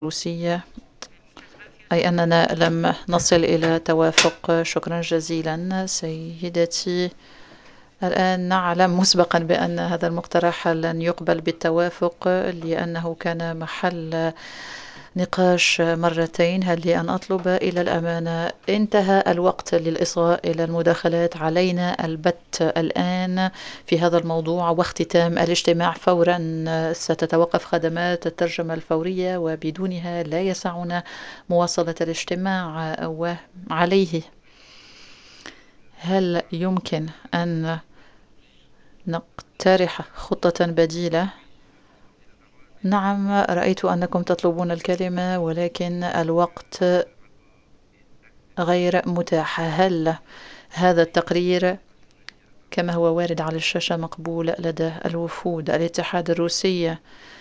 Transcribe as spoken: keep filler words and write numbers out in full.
الروسية، أي أننا لم نصل إلى توافق. شكرا جزيلا سيدتي. الآن نعلم مسبقا بأن هذا المقترح لن يقبل بالتوافق لأنه كان محل نقاش مرتين. هل لي أن أطلب إلى الأمانة انتهى الوقت للإصغاء إلى المداخلات. علينا البت الآن في هذا الموضوع واختتام الاجتماع فورا. ستتوقف خدمات الترجمة الفورية وبدونها لا يسعنا مواصلة الاجتماع. وعليه هل يمكن أن نقترح خطة بديلة؟ نعم، رأيت أنكم تطلبون الكلمة ولكن الوقت غير متاح. هل هذا التقرير كما هو وارد على الشاشة مقبول لدى الوفود؟ الاتحاد الروسي